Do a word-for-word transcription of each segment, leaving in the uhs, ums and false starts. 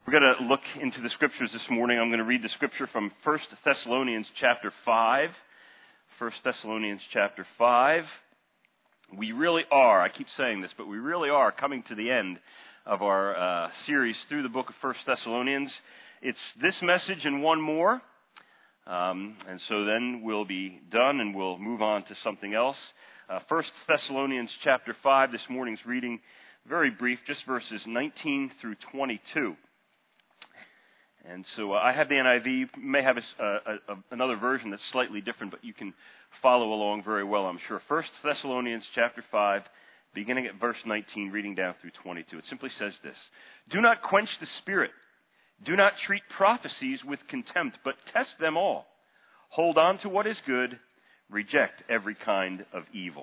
We're going to look into the scriptures this morning. I'm going to read the scripture from First Thessalonians chapter five. First Thessalonians chapter five. We really are, I keep saying this, but we really are coming to the end of our uh, series through the book of First Thessalonians. It's this message and one more. Um, and so then we'll be done and we'll move on to something else. Uh, First Thessalonians chapter five, this morning's reading, very brief, just verses nineteen through twenty-two. And so uh, I have the N I V. You may have a, a, a, another version that's slightly different, but you can follow along very well, I'm sure. First Thessalonians chapter five, beginning at verse nineteen, reading down through twenty-two. It simply says this: Do not quench the spirit. Do not treat prophecies with contempt, but test them all. Hold on to what is good. Reject every kind of evil.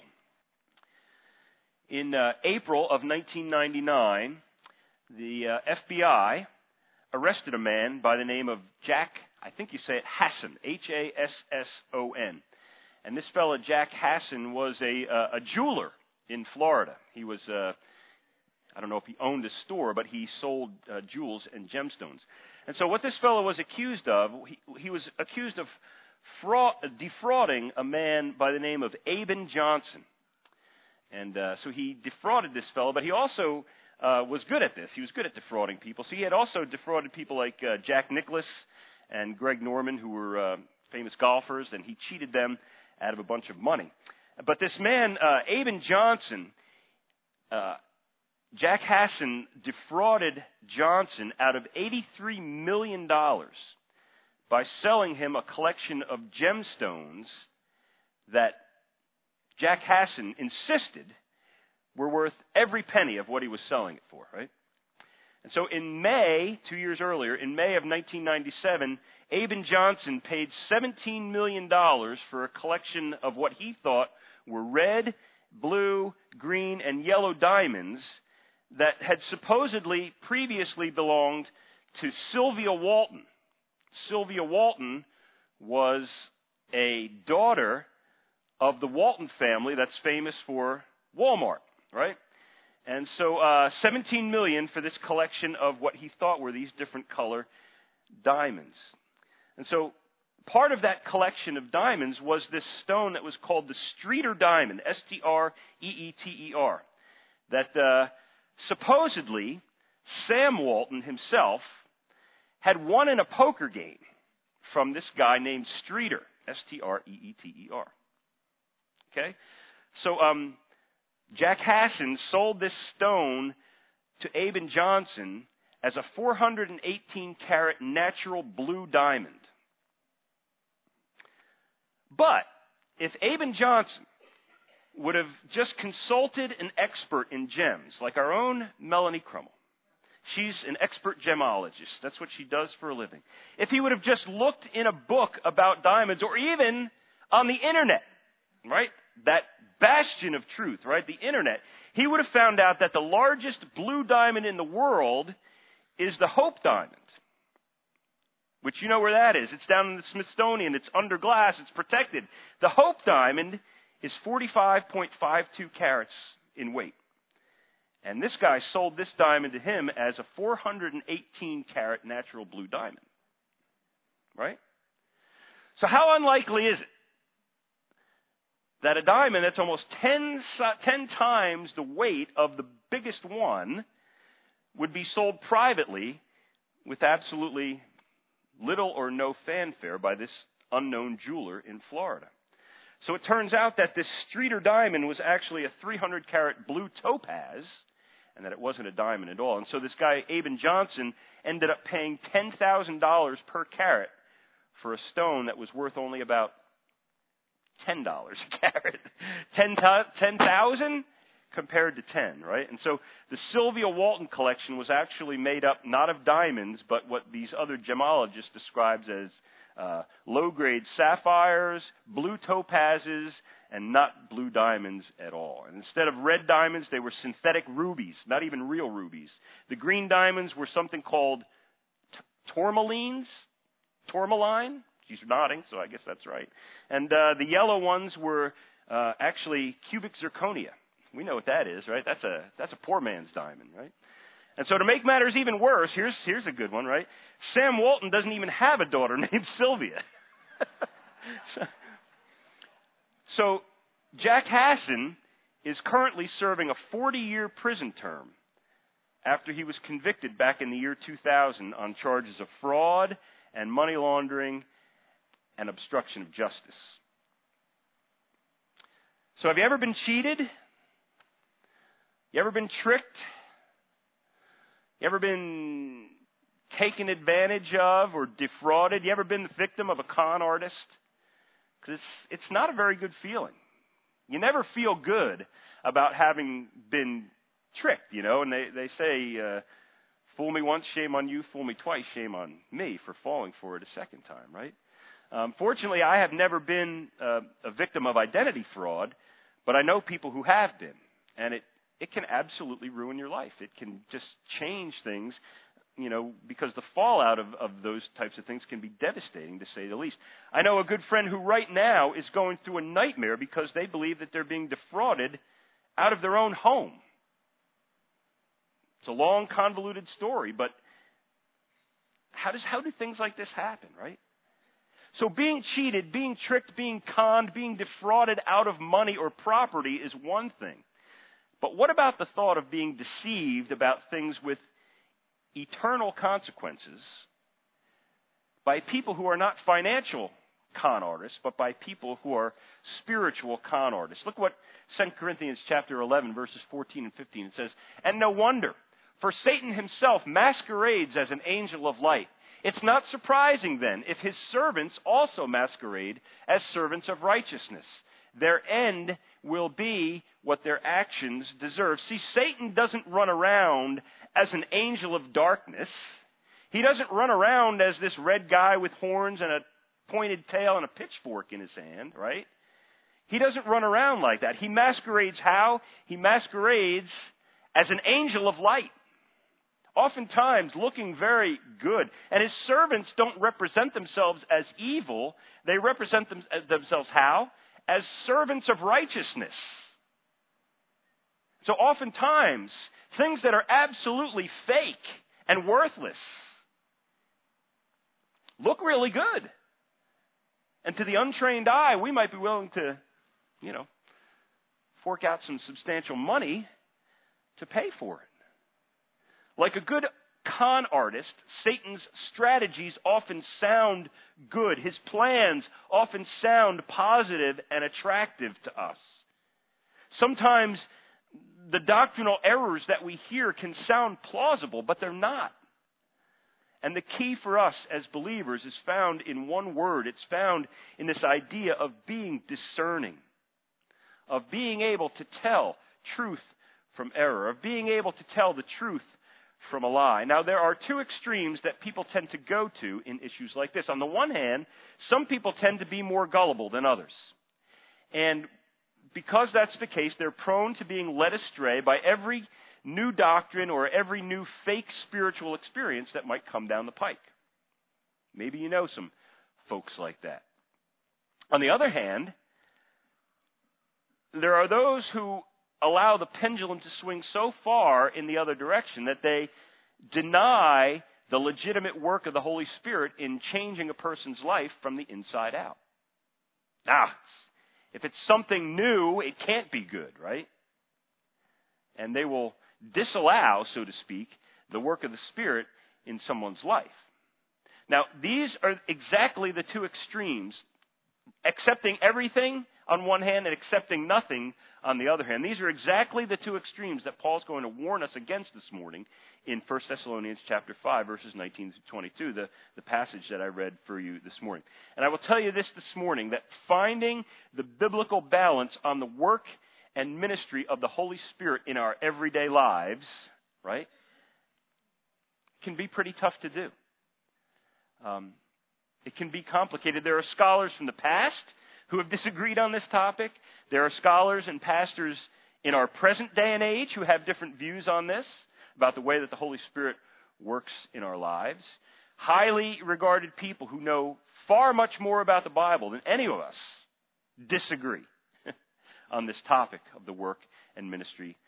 In uh, April of nineteen ninety-nine, the uh, F B I arrested a man by the name of Jack, I think you say it, Hasson, H A S S O N. And this fellow, Jack Hasson, was a, uh, a jeweler in Florida. He was, uh, I don't know if he owned a store, but he sold uh, jewels and gemstones. And so what this fellow was accused of, he, he was accused of fraud, defrauding a man by the name of Aben Johnson. And uh, so he defrauded this fellow, but he also Uh, was good at this. He was good at defrauding people. So he had also defrauded people like uh, Jack Nicklaus and Greg Norman, who were uh, famous golfers, and he cheated them out of a bunch of money. But this man, uh, Aben Johnson, uh, Jack Hasson defrauded Johnson out of eighty-three million dollars by selling him a collection of gemstones that Jack Hasson insisted were worth every penny of what he was selling it for, right? And so in May, two years earlier, in May of nineteen ninety-seven, Aben Johnson paid seventeen million dollars for a collection of what he thought were red, blue, green, and yellow diamonds that had supposedly previously belonged to Sylvia Walton. Sylvia Walton was a daughter of the Walton family that's famous for Walmart. Right? And so uh, seventeen million dollars for this collection of what he thought were these different color diamonds. And so part of that collection of diamonds was this stone that was called the Streeter diamond, S T R E E T E R, that uh, supposedly Sam Walton himself had won in a poker game from this guy named Streeter, S T R E E T E R. Okay? So, um... Jack Hasson sold this stone to Aben Johnson as a four hundred eighteen karat natural blue diamond. But if Aben Johnson would have just consulted an expert in gems, like our own Melanie Crummell, she's an expert gemologist. That's what she does for a living. If he would have just looked in a book about diamonds, or even on the internet, right? That bastion of truth, right? The internet, he would have found out that the largest blue diamond in the world is the Hope Diamond, which you know where that is. It's down in the Smithsonian. It's under glass. It's protected. The Hope Diamond is forty-five point five two carats in weight. And this guy sold this diamond to him as a four hundred eighteen carat natural blue diamond, right? So how unlikely is it that a diamond that's almost ten, ten times the weight of the biggest one would be sold privately with absolutely little or no fanfare by this unknown jeweler in Florida? So it turns out that this Streeter diamond was actually a three hundred carat blue topaz, and that it wasn't a diamond at all. And so this guy, Aben Johnson, ended up paying ten thousand dollars per carat for a stone that was worth only about ten dollars a carat. ten thousand compared to ten, right? And so the Sylvia Walton collection was actually made up not of diamonds, but what these other gemologists describes as uh, low-grade sapphires, blue topazes, and not blue diamonds at all. And instead of red diamonds, they were synthetic rubies, not even real rubies. The green diamonds were something called t- tourmalines, tourmaline. She's nodding, so I guess that's right. And uh, the yellow ones were uh, actually cubic zirconia. We know what that is, right? That's a that's a poor man's diamond, right? And so to make matters even worse, here's, here's a good one, right? Sam Walton doesn't even have a daughter named Sylvia. so, so Jack Hasson is currently serving a forty-year prison term after he was convicted back in the year two thousand on charges of fraud and money laundering and obstruction of justice. So have you ever been cheated? You ever been tricked? You ever been taken advantage of or defrauded? You ever been the victim of a con artist? Because it's, it's not a very good feeling. You never feel good about having been tricked, you know, and they, they say, uh, fool me once, shame on you, fool me twice, shame on me for falling for it a second time, right? Um, fortunately, I have never been uh, a victim of identity fraud, but I know people who have been, and it, it can absolutely ruin your life. It can just change things, you know, because the fallout of, of those types of things can be devastating, to say the least. I know a good friend who right now is going through a nightmare because they believe that they're being defrauded out of their own home. It's a long, convoluted story, but how does how do things like this happen, right? So being cheated, being tricked, being conned, being defrauded out of money or property is one thing. But what about the thought of being deceived about things with eternal consequences by people who are not financial con artists, but by people who are spiritual con artists? Look what Second Corinthians chapter eleven, verses fourteen and fifteen, it says, "And no wonder, for Satan himself masquerades as an angel of light. It's not surprising then if his servants also masquerade as servants of righteousness. Their end will be what their actions deserve." See, Satan doesn't run around as an angel of darkness. He doesn't run around as this red guy with horns and a pointed tail and a pitchfork in his hand, right? He doesn't run around like that. He masquerades how? He masquerades as an angel of light, oftentimes looking very good. And his servants don't represent themselves as evil. They represent them, themselves how? As servants of righteousness. So oftentimes, things that are absolutely fake and worthless look really good. And to the untrained eye, we might be willing to, you know, fork out some substantial money to pay for it. Like a good con artist, Satan's strategies often sound good. His plans often sound positive and attractive to us. Sometimes the doctrinal errors that we hear can sound plausible, but they're not. And the key for us as believers is found in one word. It's found in this idea of being discerning, of being able to tell truth from error, of being able to tell the truth from a lie. Now, there are two extremes that people tend to go to in issues like this. On the one hand, some people tend to be more gullible than others. And because that's the case, they're prone to being led astray by every new doctrine or every new fake spiritual experience that might come down the pike. Maybe you know some folks like that. On the other hand, there are those who allow the pendulum to swing so far in the other direction that they deny the legitimate work of the Holy Spirit in changing a person's life from the inside out. Ah, if it's something new, it can't be good, right? And they will disallow, so to speak, the work of the Spirit in someone's life. Now, these are exactly the two extremes, accepting everything on one hand and accepting nothing on the other hand. These are exactly the two extremes that Paul's going to warn us against this morning in First Thessalonians chapter five, verses nineteen to twenty-two, the, the passage that I read for you this morning. And I will tell you this this morning, that finding the biblical balance on the work and ministry of the Holy Spirit in our everyday lives, right, can be pretty tough to do. Um, it can be complicated. There are scholars from the past who have disagreed on this topic. There are scholars and pastors in our present day and age who have different views on this, about the way that the Holy Spirit works in our lives. Highly regarded people who know far much more about the Bible than any of us disagree on this topic of the work and ministry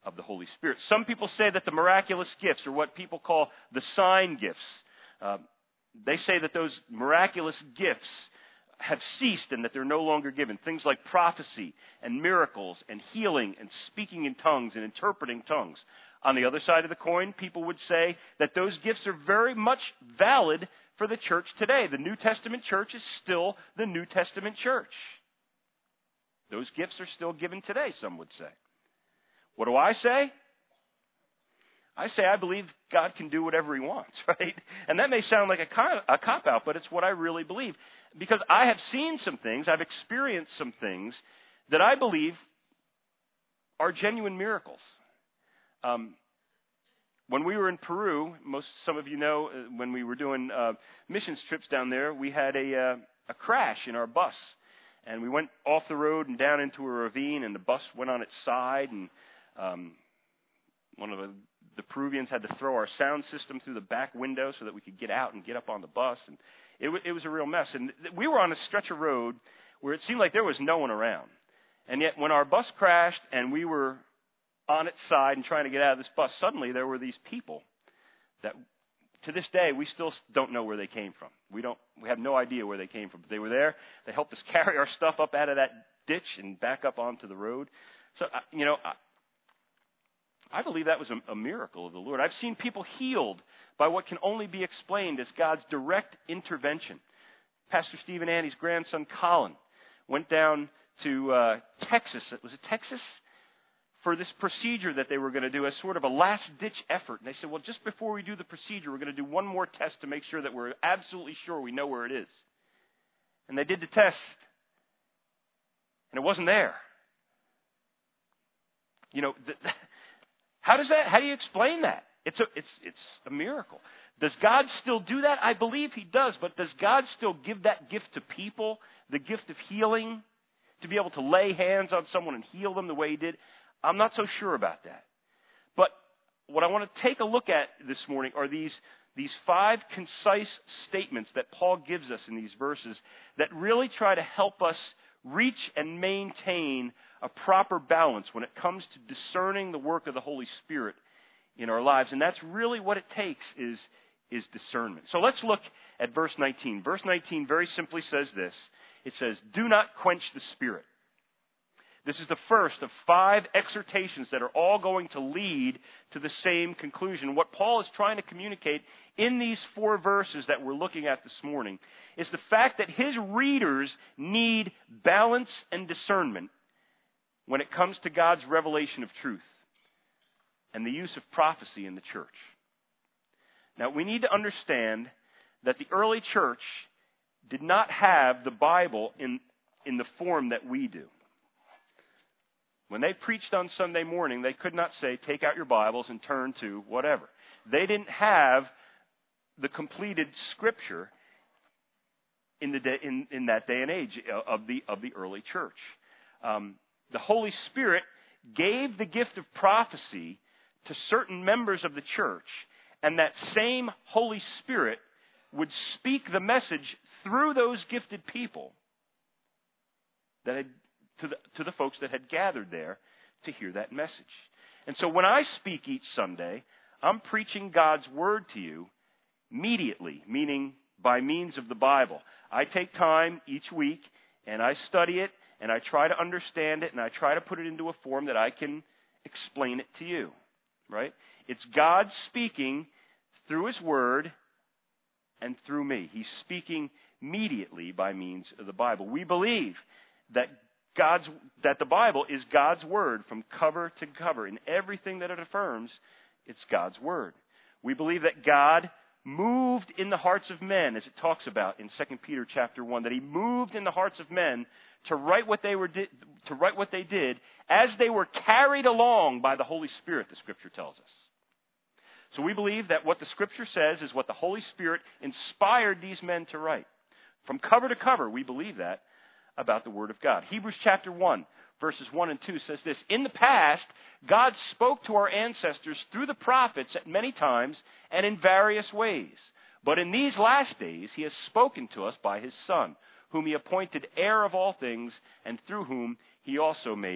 of the Holy Spirit. Some people say that the miraculous gifts, or what people call the sign gifts, uh, they say that those miraculous gifts have ceased and that they're no longer given. Things like prophecy and miracles and healing and speaking in tongues and interpreting tongues. On the other side of the coin, people would say that those gifts are very much valid for the church today. The New Testament church is still the New Testament church. Those gifts are still given today, some would say. What do I say? I say I believe God can do whatever He wants, right? And that may sound like a, co- a cop-out, but it's what I really believe. Because I have seen some things, I've experienced some things that I believe are genuine miracles. Um, when we were in Peru, most some of you know, uh, when we were doing uh, missions trips down there, we had a, uh, a crash in our bus. And we went off the road and down into a ravine, and the bus went on its side, and um, one of the, the Peruvians had to throw our sound system through the back window so that we could get out and get up on the bus. And it, w- it was a real mess. And th- we were on a stretch of road where it seemed like there was no one around. And yet when our bus crashed and we were on its side and trying to get out of this bus, suddenly there were these people that, to this day, we still don't know where they came from. We don't. We have no idea where they came from. But they were there. They helped us carry our stuff up out of that ditch and back up onto the road. So, you know, I, I believe that was a, a miracle of the Lord. I've seen people healed by what can only be explained as God's direct intervention. Pastor Steve and Annie's grandson, Colin, went down to uh, Texas. Was it Texas? For this procedure that they were going to do as sort of a last-ditch effort. And they said, well, just before we do the procedure, we're going to do one more test to make sure that we're absolutely sure we know where it is. And they did the test, and it wasn't there. You know, th- how does that? How do you explain that? It's a, it's, it's a miracle. Does God still do that? I believe He does. But does God still give that gift to people, the gift of healing, to be able to lay hands on someone and heal them the way He did? I'm not so sure about that. But what I want to take a look at this morning are these, these five concise statements that Paul gives us in these verses that really try to help us reach and maintain a proper balance when it comes to discerning the work of the Holy Spirit in our lives. And that's really what it takes is, is discernment. So let's look at verse nineteen. Verse nineteen very simply says this. It says, "Do not quench the Spirit." This is the first of five exhortations that are all going to lead to the same conclusion. What Paul is trying to communicate in these four verses that we're looking at this morning is the fact that his readers need balance and discernment when it comes to God's revelation of truth and the use of prophecy in the church. Now, we need to understand that the early church did not have the Bible in, in the form that we do. When they preached on Sunday morning, they could not say, take out your Bibles and turn to whatever. They didn't have the completed Scripture in, the day, in, in that day and age of the, of the early church. Um, the Holy Spirit gave the gift of prophecy to certain members of the church, and that same Holy Spirit would speak the message through those gifted people that had To the, to the folks that had gathered there to hear that message. And so when I speak each Sunday, I'm preaching God's Word to you immediately, meaning by means of the Bible. I take time each week, and I study it, and I try to understand it, and I try to put it into a form that I can explain it to you, right? It's God speaking through His Word and through me. He's speaking immediately by means of the Bible. We believe that God's, that the Bible is God's Word from cover to cover. In everything that it affirms, it's God's Word. We believe that God moved in the hearts of men, as it talks about in Second Peter chapter one, that He moved in the hearts of men to write what they were di- to write what they did as they were carried along by the Holy Spirit, the Scripture tells us. So we believe that what the Scripture says is what the Holy Spirit inspired these men to write. From cover to cover, we believe that about the Word of God. Hebrews chapter one, verses one and two says this, "In the past, God spoke to our ancestors through the prophets at many times and in various ways. But in these last days, He has spoken to us by His Son, whom He appointed heir of all things, and through whom He also made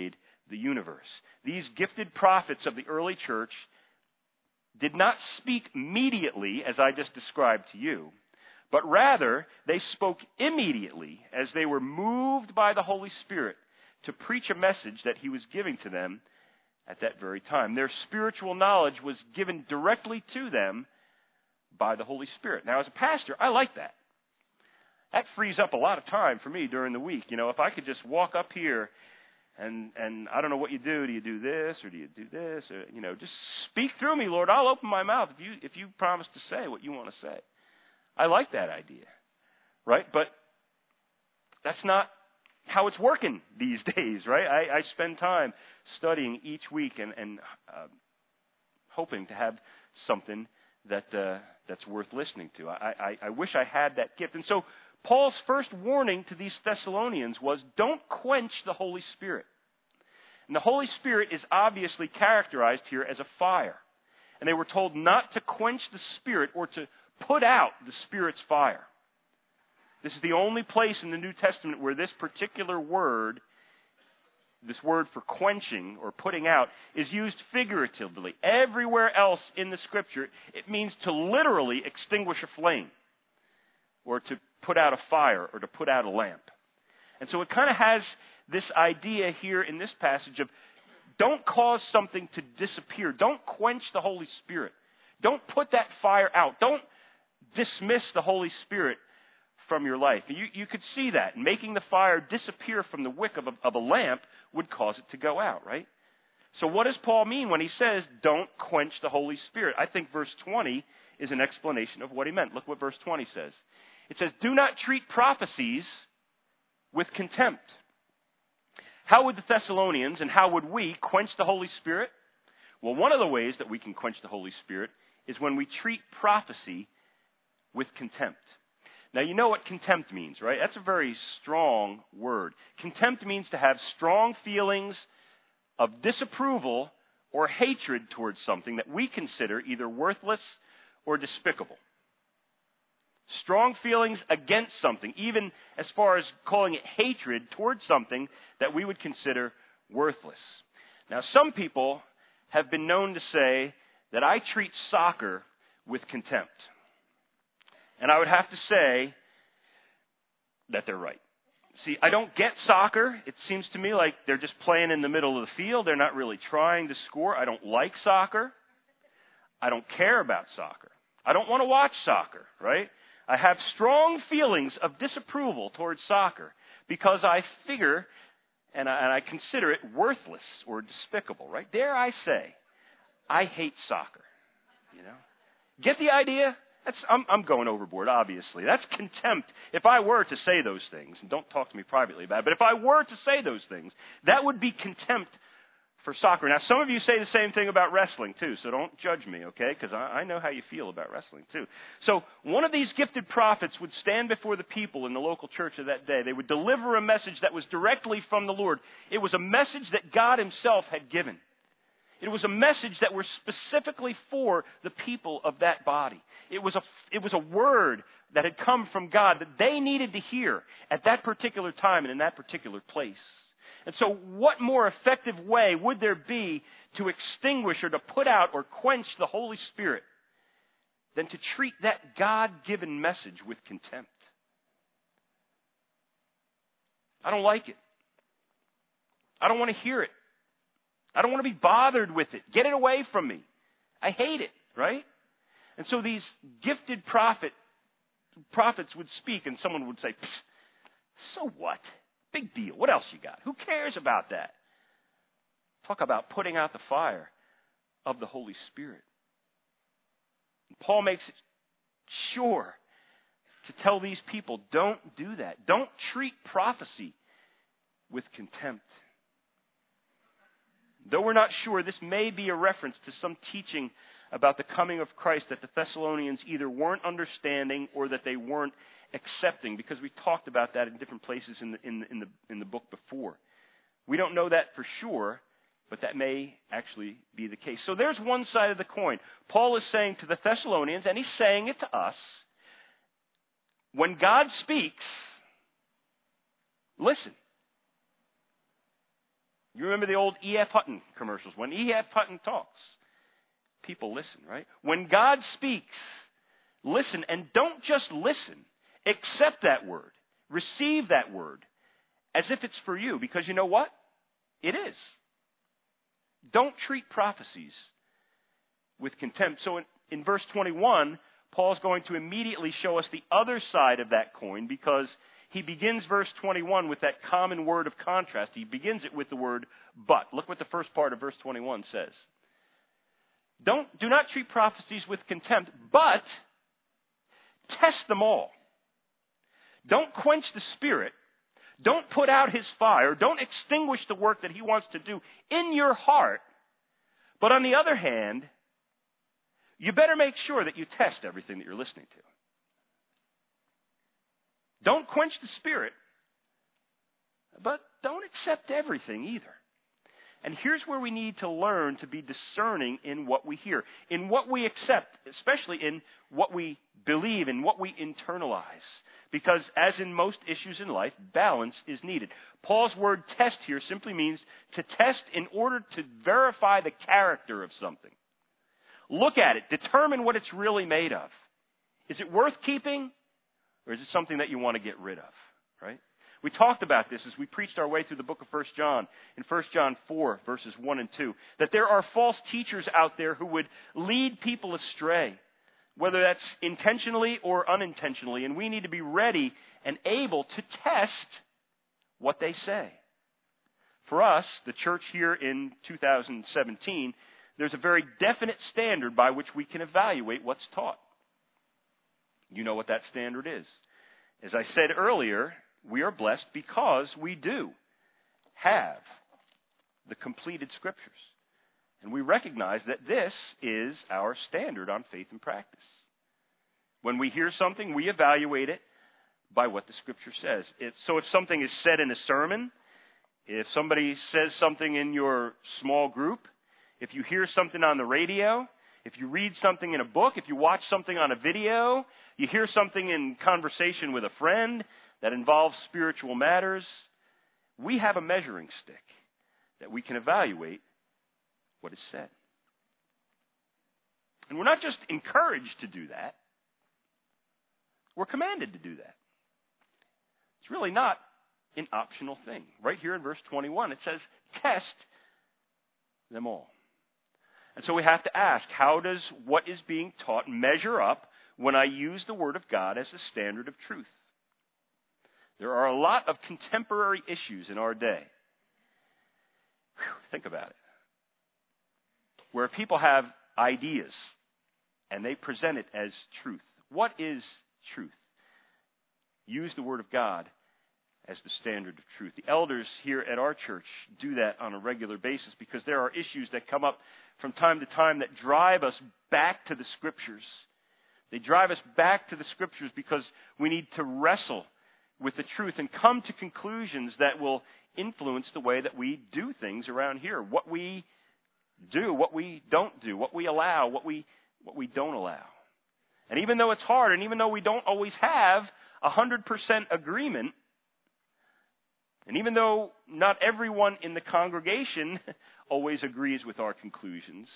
the universe. These gifted prophets of the early church did not speak immediately, as I just described to you, but rather they spoke immediately as they were moved by the Holy Spirit to preach a message that he was giving to them at that very time. Their spiritual knowledge was given directly to them by the Holy Spirit. Now, as a pastor, I like that. That frees up a lot of time for me during the week. You know, if I could just walk up here and, and I don't know what you do. Do you do this or do you do this? Or, you know, just speak through me, Lord. I'll open my mouth if you, if you promise to say what you want to say. I like that idea, right? But that's not how it's working these days, right? I, I spend time studying each week and, and uh, hoping to have something that uh, that's worth listening to. I, I, I wish I had that gift. And so Paul's first warning to these Thessalonians was, don't quench the Holy Spirit. And the Holy Spirit is obviously characterized here as a fire. And they were told not to quench the Spirit or to put out the Spirit's fire. This is the only place in the New Testament where this particular word, this word for quenching or putting out, is used figuratively. Everywhere else in the Scripture, it means to literally extinguish a flame or to put out a fire or to put out a lamp. And so it kind of has this idea here in this passage of don't cause something to disappear. Don't quench the Holy Spirit. Don't put that fire out. Don't dismiss the Holy Spirit from your life. You, you could see that. Making the fire disappear from the wick of a, of a lamp would cause it to go out, right? So what does Paul mean when he says, don't quench the Holy Spirit? I think verse twenty is an explanation of what he meant. Look what verse twenty says. It says, do not treat prophecies with contempt. How would the Thessalonians and how would we quench the Holy Spirit? Well, one of the ways that we can quench the Holy Spirit is when we treat prophecy with contempt. Now, you know what contempt means, right? That's a very strong word. Contempt means to have strong feelings of disapproval or hatred towards something that we consider either worthless or despicable. Strong feelings against something, even as far as calling it hatred towards something that we would consider worthless. Now, some people have been known to say that I treat soccer with contempt. And I would have to say that they're right. See, I don't get soccer. It seems to me like they're just playing in the middle of the field. They're not really trying to score. I don't like soccer. I don't care about soccer. I don't want to watch soccer, right? I have strong feelings of disapproval towards soccer because I figure and I, and I consider it worthless or despicable, right? Dare I say, I hate soccer, you know? Get the idea? That's, I'm, I'm going overboard, obviously. That's contempt. If I were to say those things, and don't talk to me privately about it, but if I were to say those things, that would be contempt for soccer. Now, some of you say the same thing about wrestling, too, so don't judge me, okay? Because I, I know how you feel about wrestling, too. So one of these gifted prophets would stand before the people in the local church of that day. They would deliver a message that was directly from the Lord. It was a message that God himself had given. It was a message that was specifically for the people of that body. It was a, it was a word that had come from God that they needed to hear at that particular time and in that particular place. And so what more effective way would there be to extinguish or to put out or quench the Holy Spirit than to treat that God-given message with contempt? I don't like it. I don't want to hear it. I don't want to be bothered with it. Get it away from me. I hate it, right? And so these gifted prophet, prophets would speak and someone would say, so what? Big deal. What else you got? Who cares about that? Talk about putting out the fire of the Holy Spirit. And Paul makes it sure to tell these people, don't do that. Don't treat prophecy with contempt. Though we're not sure, this may be a reference to some teaching about the coming of Christ that the Thessalonians either weren't understanding or that they weren't accepting, because we talked about that in different places in the, in the, in the, in the book before. We don't know that for sure, but that may actually be the case. So there's one side of the coin. Paul is saying to the Thessalonians, and he's saying it to us, when God speaks, listen. You remember the old E F. Hutton commercials? When E F. Hutton talks, people listen, right? When God speaks, listen, and don't just listen. Accept that word. Receive that word as if it's for you, because you know what? It is. Don't treat prophecies with contempt. So in, in verse twenty-one, Paul's going to immediately show us the other side of that coin, because he begins verse twenty-one with that common word of contrast. He begins it with the word but. Look what the first part of verse twenty-one says. Don't, do not treat prophecies with contempt, but test them all. Don't quench the Spirit. Don't put out his fire. Don't extinguish the work that he wants to do in your heart. But on the other hand, you better make sure that you test everything that you're listening to. Don't quench the Spirit, but don't accept everything either. And here's where we need to learn to be discerning in what we hear, in what we accept, especially in what we believe, in what we internalize. Because as in most issues in life, balance is needed. Paul's word test here simply means to test in order to verify the character of something. Look at it. Determine what it's really made of. Is it worth keeping, or is it something that you want to get rid of? Right? We talked about this as we preached our way through the book of First John, in First John four, verses one and two, that there are false teachers out there who would lead people astray, whether that's intentionally or unintentionally, and we need to be ready and able to test what they say. For us, the church here in two thousand seventeen, there's a very definite standard by which we can evaluate what's taught. You know what that standard is. As I said earlier, we are blessed because we do have the completed Scriptures. And we recognize that this is our standard on faith and practice. When we hear something, we evaluate it by what the Scripture says. If, so if something is said in a sermon, if somebody says something in your small group, if you hear something on the radio, if you read something in a book, if you watch something on a video, you hear something in conversation with a friend that involves spiritual matters, we have a measuring stick that we can evaluate what is said. And we're not just encouraged to do that. We're commanded to do that. It's really not an optional thing. Right here in verse twenty-one, it says, test them all. And so we have to ask, how does what is being taught measure up when I use the Word of God as a standard of truth? There are a lot of contemporary issues in our day. Whew, think about it. Where people have ideas and they present it as truth. What is truth? Use the Word of God as the standard of truth. The elders here at our church do that on a regular basis because there are issues that come up from time to time that drive us back to the Scriptures. They drive us back to the Scriptures because we need to wrestle with the truth and come to conclusions that will influence the way that we do things around here. What we do, what we don't do, what we allow, what we what we don't allow. And even though it's hard, and even though we don't always have a hundred percent agreement, and even though not everyone in the congregation always agrees with our conclusions,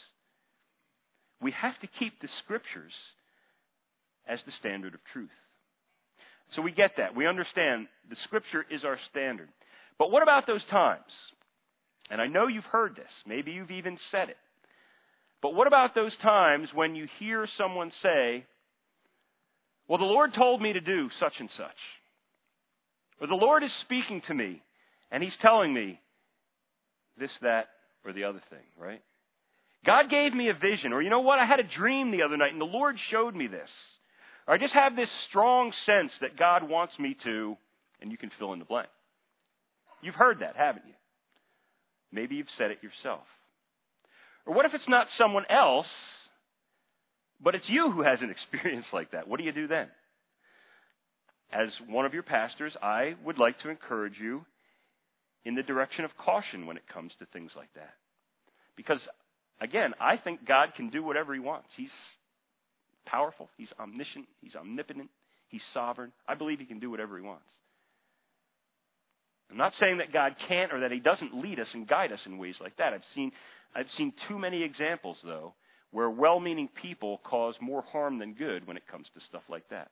we have to keep the Scriptures as the standard of truth. So we get that. We understand the Scripture is our standard. But what about those times? And I know you've heard this. Maybe you've even said it. But what about those times when you hear someone say, well, the Lord told me to do such and such. Or the Lord is speaking to me, and He's telling me this, that, or the other thing, right? God gave me a vision. Or you know what? I had a dream the other night, and the Lord showed me this. Or I just have this strong sense that God wants me to, and you can fill in the blank. You've heard that, haven't you? Maybe you've said it yourself. Or what if it's not someone else, but it's you who has an experience like that? What do you do then? As one of your pastors, I would like to encourage you in the direction of caution when it comes to things like that. Because, again, I think God can do whatever He wants. He's powerful. He's omniscient. He's omnipotent. He's sovereign. I believe He can do whatever He wants. I'm not saying that God can't or that he doesn't lead us and guide us in ways like that. I've seen, I've seen too many examples, though, where well-meaning people cause more harm than good when it comes to stuff like that.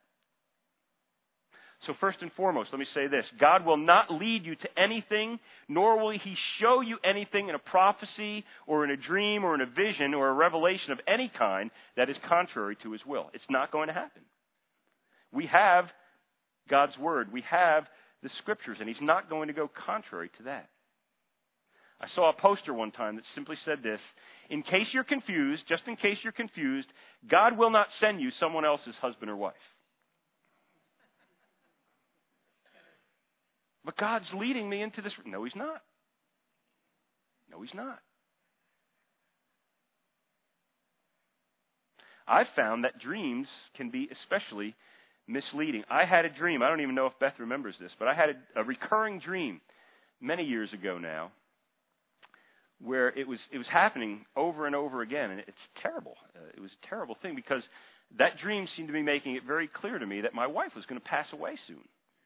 So first and foremost, let me say this. God will not lead you to anything, nor will he show you anything in a prophecy or in a dream or in a vision or a revelation of any kind that is contrary to his will. It's not going to happen. We have God's word. We have the scriptures, and he's not going to go contrary to that. I saw a poster one time that simply said this: in case you're confused, just in case you're confused, God will not send you someone else's husband or wife. But God's leading me into this. No, he's not. No, he's not. I've found that dreams can be especially misleading. I had a dream. I don't even know if Beth remembers this, but I had a, a recurring dream many years ago now, where it was it was happening over and over again, and it's terrible. Uh, it was a terrible thing because that dream seemed to be making it very clear to me that my wife was going to pass away soon.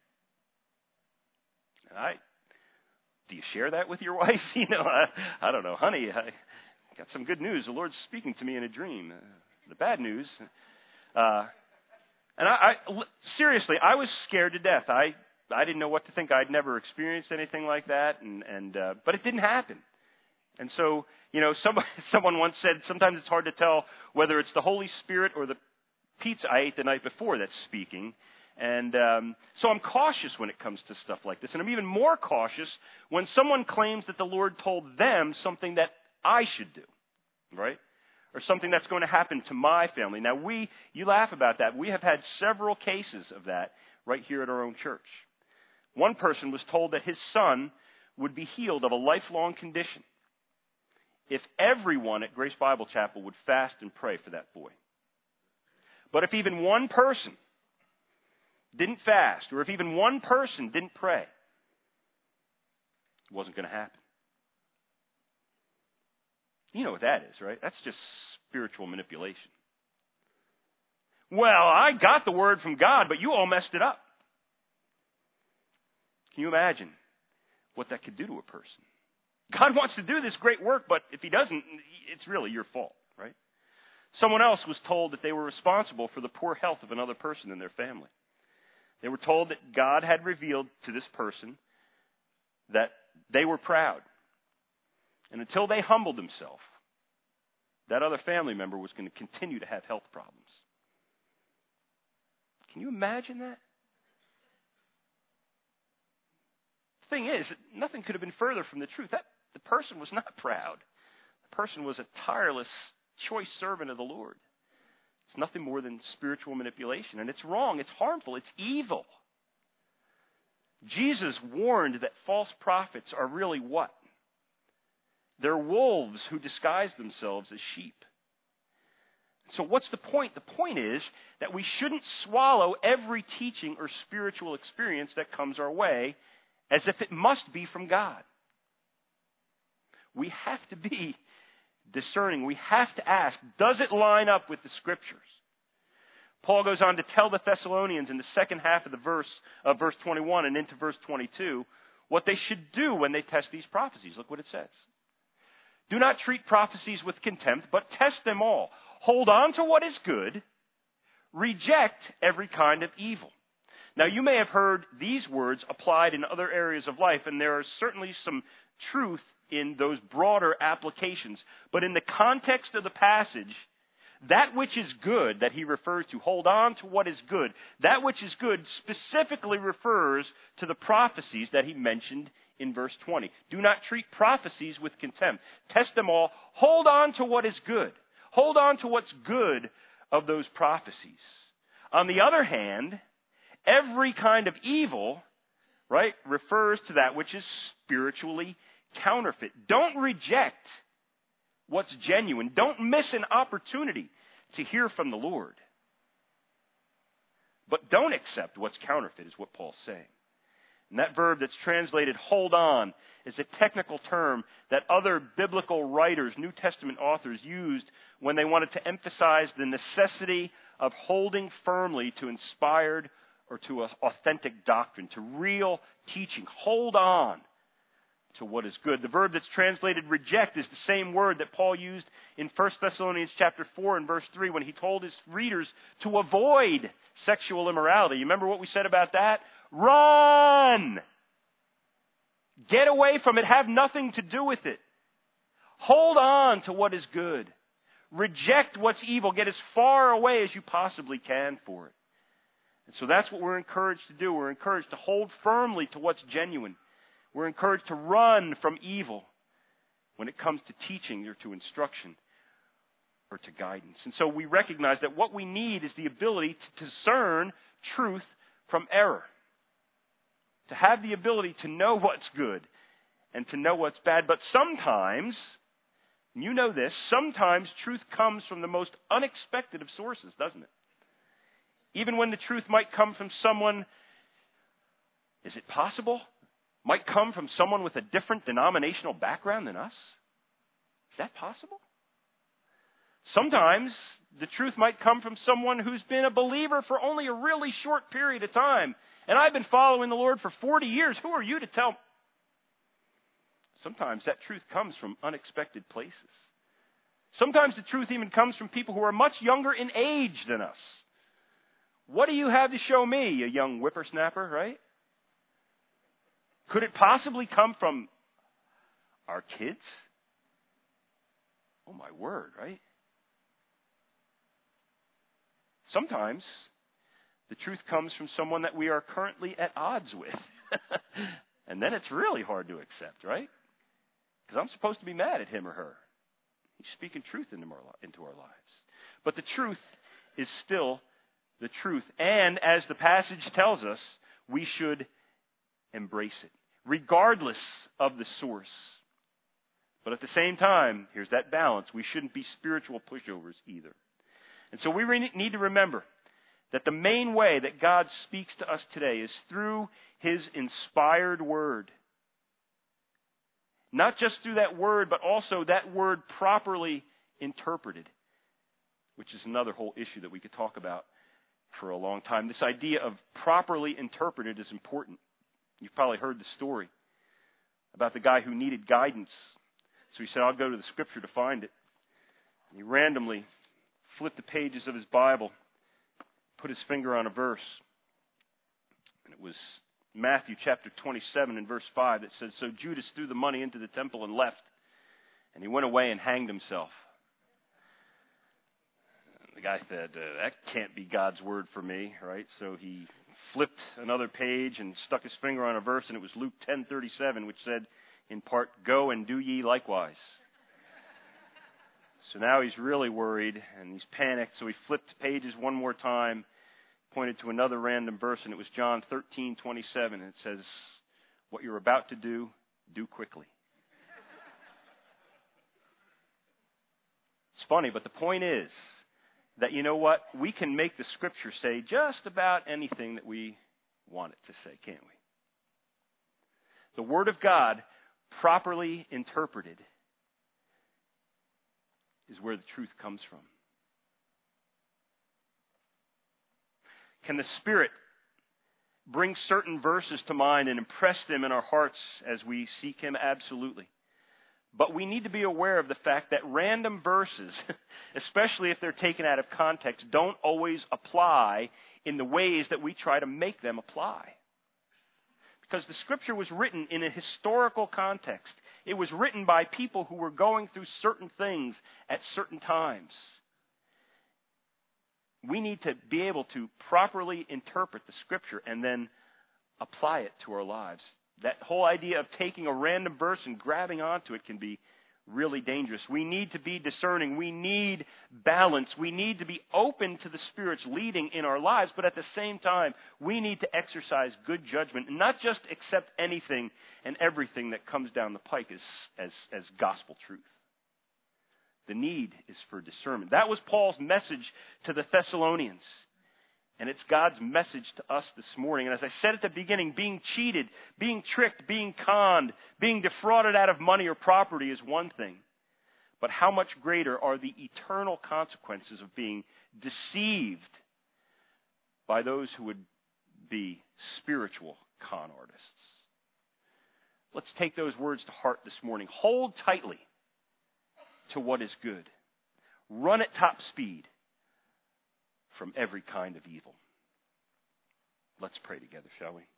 And I, do you share that with your wife? You know, I, I don't know, honey. I got some good news. The Lord's speaking to me in a dream. Uh, the bad news. Uh, And I, I, seriously, I was scared to death. I, I didn't know what to think. I'd never experienced anything like that, and, and uh, but it didn't happen. And so, you know, somebody, someone once said, sometimes it's hard to tell whether it's the Holy Spirit or the pizza I ate the night before that's speaking. And um, so I'm cautious when it comes to stuff like this. And I'm even more cautious when someone claims that the Lord told them something that I should do, right? Or something that's going to happen to my family. Now, we, you laugh about that. We have had several cases of that right here at our own church. One person was told that his son would be healed of a lifelong condition if everyone at Grace Bible Chapel would fast and pray for that boy. But if even one person didn't fast, or if even one person didn't pray, it wasn't going to happen. You know what that is, right? That's just spiritual manipulation. Well, I got the word from God, but you all messed it up. Can you imagine what that could do to a person? God wants to do this great work, but if he doesn't, it's really your fault, right? Someone else was told that they were responsible for the poor health of another person in their family. They were told that God had revealed to this person that they were proud. And until they humbled themselves, that other family member was going to continue to have health problems. Can you imagine that? The thing is, nothing could have been further from the truth. That the person was not proud. The person was a tireless, choice servant of the Lord. It's nothing more than spiritual manipulation. And it's wrong. It's harmful. It's evil. Jesus warned that false prophets are really what? They're wolves who disguise themselves as sheep. So what's the point? The point is that we shouldn't swallow every teaching or spiritual experience that comes our way as if it must be from God. We have to be discerning. We have to ask, does it line up with the Scriptures? Paul goes on to tell the Thessalonians in the second half of the verse of verse twenty-one and into verse twenty-two what they should do when they test these prophecies. Look what it says. Do not treat prophecies with contempt, but test them all. Hold on to what is good. Reject every kind of evil. Now, you may have heard these words applied in other areas of life, and there is certainly some truth in those broader applications. But in the context of the passage, that which is good that he refers to, hold on to what is good, that which is good specifically refers to the prophecies that he mentioned in verse twenty. Do not treat prophecies with contempt. Test them all. Hold on to what is good. Hold on to what's good of those prophecies. On the other hand, every kind of evil, right, refers to that which is spiritually counterfeit. Don't reject what's genuine. Don't miss an opportunity to hear from the Lord. But don't accept what's counterfeit, is what Paul's saying. And that verb that's translated hold on is a technical term that other biblical writers, New Testament authors, used when they wanted to emphasize the necessity of holding firmly to inspired or to authentic doctrine, to real teaching. Hold on to what is good. The verb that's translated reject is the same word that Paul used in First Thessalonians chapter four and verse three when he told his readers to avoid sexual immorality. You remember what we said about that? Run! Get away from it. Have nothing to do with it. Hold on to what is good. Reject what's evil. Get as far away as you possibly can for it. And so that's what we're encouraged to do. We're encouraged to hold firmly to what's genuine. We're encouraged to run from evil when it comes to teaching or to instruction or to guidance. And so we recognize that what we need is the ability to discern truth from error. To have the ability to know what's good and to know what's bad. But sometimes, you know this, sometimes truth comes from the most unexpected of sources, doesn't it? Even when the truth might come from someone, is it possible? Might come from someone with a different denominational background than us? Is that possible? Sometimes the truth might come from someone who's been a believer for only a really short period of time. And I've been following the Lord for forty years. Who are you to tell me? Sometimes that truth comes from unexpected places. Sometimes the truth even comes from people who are much younger in age than us. What do you have to show me, you young whippersnapper, right? Could it possibly come from our kids? Oh, my word, right? Sometimes the truth comes from someone that we are currently at odds with. And then it's really hard to accept, right? Because I'm supposed to be mad at him or her. He's speaking truth into our, into our lives. But the truth is still the truth. And as the passage tells us, we should embrace it, regardless of the source. But at the same time, here's that balance. We shouldn't be spiritual pushovers either. And so we re- need to remember that the main way that God speaks to us today is through His inspired Word. Not just through that Word, but also that Word properly interpreted, which is another whole issue that we could talk about for a long time. This idea of properly interpreted is important. You've probably heard the story about the guy who needed guidance. So he said, I'll go to the Scripture to find it. And he randomly flipped the pages of his Bible, put his finger on a verse. And it was Matthew chapter twenty-seven and verse five that says, So Judas threw the money into the temple and left. And he went away and hanged himself. And the guy said, uh, that can't be God's word for me, right? So he flipped another page and stuck his finger on a verse, and it was Luke ten thirty-seven, which said, in part, go and do ye likewise. So now he's really worried, and he's panicked, so he flipped pages one more time, pointed to another random verse, and it was John thirteen twenty-seven, and it says, what you're about to do, do quickly. It's funny, but the point is that, you know what, we can make the Scripture say just about anything that we want it to say, can't we? The Word of God, properly interpreted, is where the truth comes from. Can the Spirit bring certain verses to mind and impress them in our hearts as we seek Him? Absolutely. But we need to be aware of the fact that random verses, especially if they're taken out of context, don't always apply in the ways that we try to make them apply. Because the Scripture was written in a historical context. It was written by people who were going through certain things at certain times. We need to be able to properly interpret the Scripture and then apply it to our lives. That whole idea of taking a random verse and grabbing onto it can be really dangerous. We need to be discerning. We need balance. We need to be open to the Spirit's leading in our lives, but at the same time, we need to exercise good judgment and not just accept anything and everything that comes down the pike as, as, as gospel truth. The need is for discernment. That was Paul's message to the Thessalonians. And it's God's message to us this morning. And as I said at the beginning, being cheated, being tricked, being conned, being defrauded out of money or property is one thing. But how much greater are the eternal consequences of being deceived by those who would be spiritual con artists. Let's take those words to heart this morning. Hold tightly to what is good. Run at top speed from every kind of evil. Let's pray together, shall we?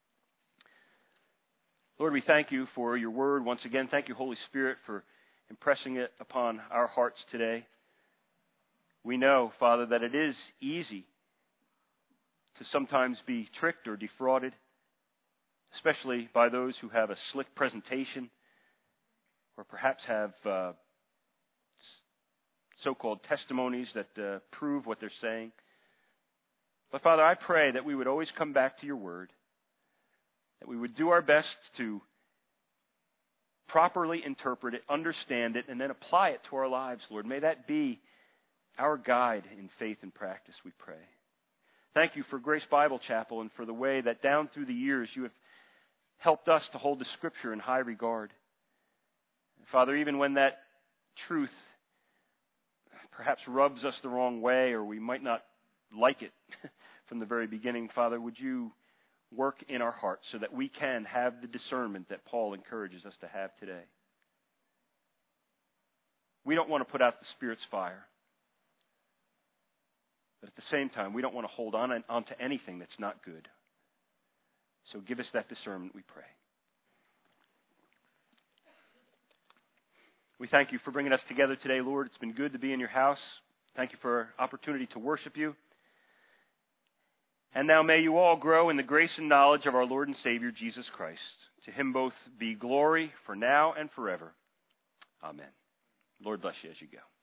Lord, we thank you for your word. Once again, thank you, Holy Spirit, for impressing it upon our hearts today. We know, Father, that it is easy to sometimes be tricked or defrauded, especially by those who have a slick presentation or perhaps have uh, so-called testimonies that uh, prove what they're saying. But Father, I pray that we would always come back to your word, that we would do our best to properly interpret it, understand it, and then apply it to our lives, Lord. May that be our guide in faith and practice, we pray. Thank you for Grace Bible Chapel and for the way that down through the years you have helped us to hold the Scripture in high regard. Father, even when that truth perhaps rubs us the wrong way or we might not like it from the very beginning, Father, would you work in our hearts so that we can have the discernment that Paul encourages us to have today. We don't want to put out the Spirit's fire. But at the same time, we don't want to hold on, on to anything that's not good. So give us that discernment, we pray. We thank you for bringing us together today, Lord. It's been good to be in your house. Thank you for our opportunity to worship you. And now may you all grow in the grace and knowledge of our Lord and Savior, Jesus Christ. To him both be glory for now and forever. Amen. Lord bless you as you go.